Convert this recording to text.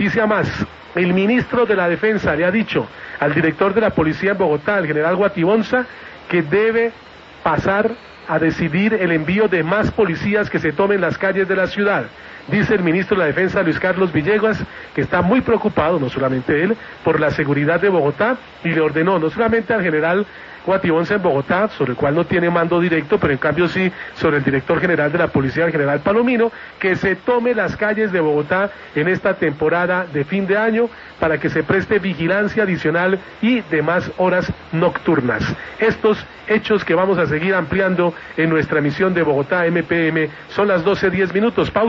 noticia más. El ministro de la Defensa le ha dicho al director de la policía en Bogotá, el general Guatibonza, que debe pasar a decidir el envío de más policías que se tomen las calles de la ciudad. Dice el ministro de la Defensa, Luis Carlos Villegas, que está muy preocupado, no solamente él, por la seguridad de Bogotá, y le ordenó no solamente al general Guatibonza en Bogotá, sobre el cual no tiene mando directo, pero en cambio sí sobre el director general de la policía, el general Palomino, que se tome las calles de Bogotá en esta temporada de fin de año para que se preste vigilancia adicional y demás horas nocturnas. Estos hechos que vamos a seguir ampliando en nuestra emisión de Bogotá MPM son las 12:10. Pausa.